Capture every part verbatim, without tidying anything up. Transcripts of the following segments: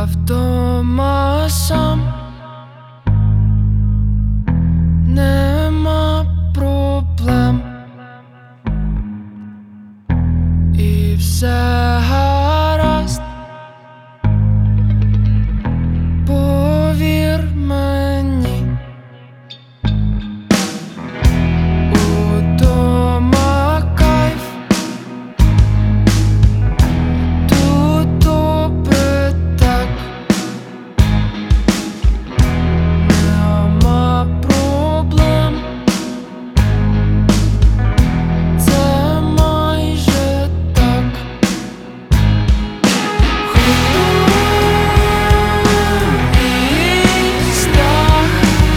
вдома сам, нема проблем, і все гаразд, повір мені. Удома кайф, тут добре так, нема проблем, це майже так. І страх,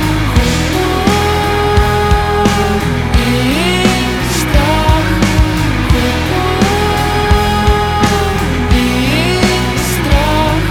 і страх, і страх,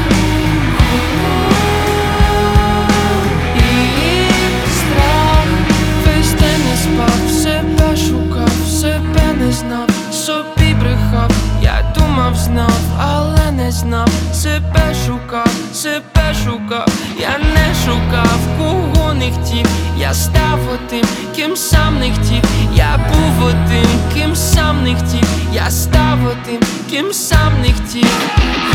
і страх. Весь день не спав, себе шукав, себе не знав, собі брехав. Я думав, знав, але не знав. Себе шукав, себе шукав, я не шукав, кого не хотів. Я став отим, ким сам не хотів. Я був отим, ким сам не хотів. Я став отим, ким сам не хотів.